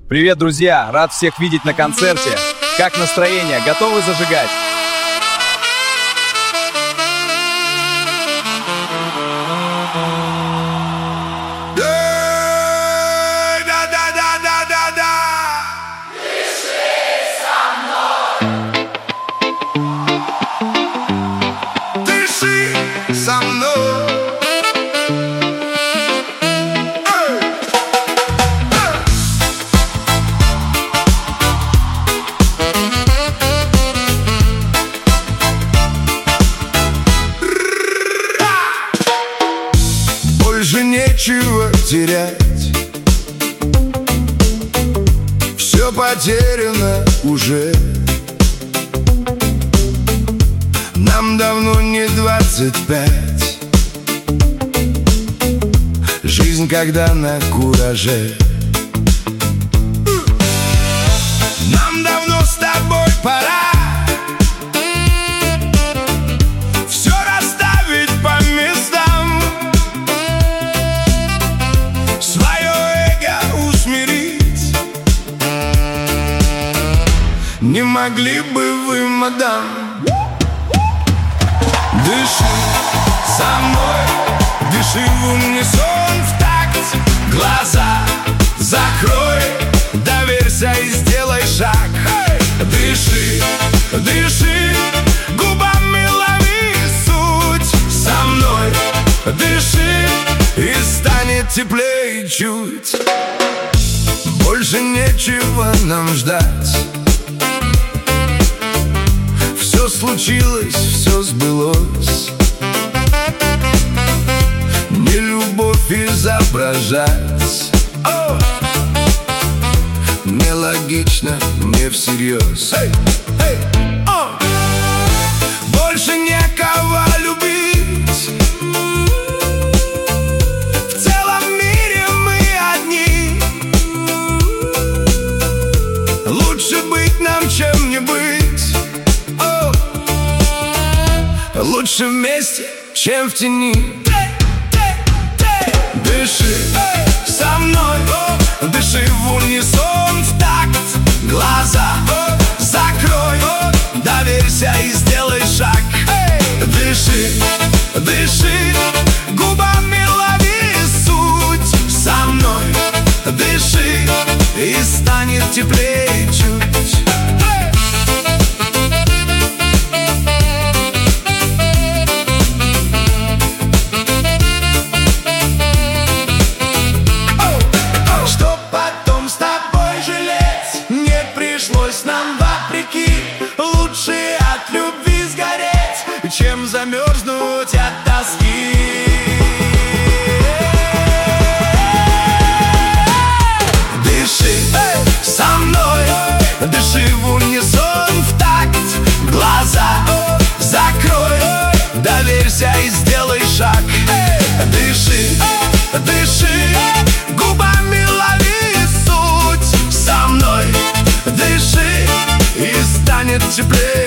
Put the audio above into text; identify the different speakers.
Speaker 1: Привет, друзья! Рад всех видеть на концерте. Как настроение? Готовы зажигать?
Speaker 2: Больше нечего терять, все потеряно уже. Нам давно не 25. Жизнь, когда на кураже. Нам давно с тобой пора все расставить по местам, свое эго усмирить. Не могли бы вы, мадам, дыши со мной, дыши в унисон, в такт. Глаза закрой, доверься и сделай шаг. Дыши, дыши, губами лови суть. Со мной дыши, и станет теплее чуть. Больше нечего нам ждать. Все случилось, все сбылось. Не любовь изображать. Нелогично, не всерьез. Больше некого любить. В целом мире мы одни. Лучше быть нам, чем не быть. Лучше вместе, чем в тени. Дыши со мной, дыши в унисон, в такт. Глаза закрой, доверься и сделай шаг. Дыши, дыши, губами лови суть. Со мной дыши, и станет теплее чуть. Нам вопреки лучше от любви сгореть, чем замерзнуть от тоски. Дыши со мной, дыши в унисон, в такт. Глаза закрой, доверься и сделай шаг. Дыши, дыши, губами лови суть. Со мной дыши, и станет теплее.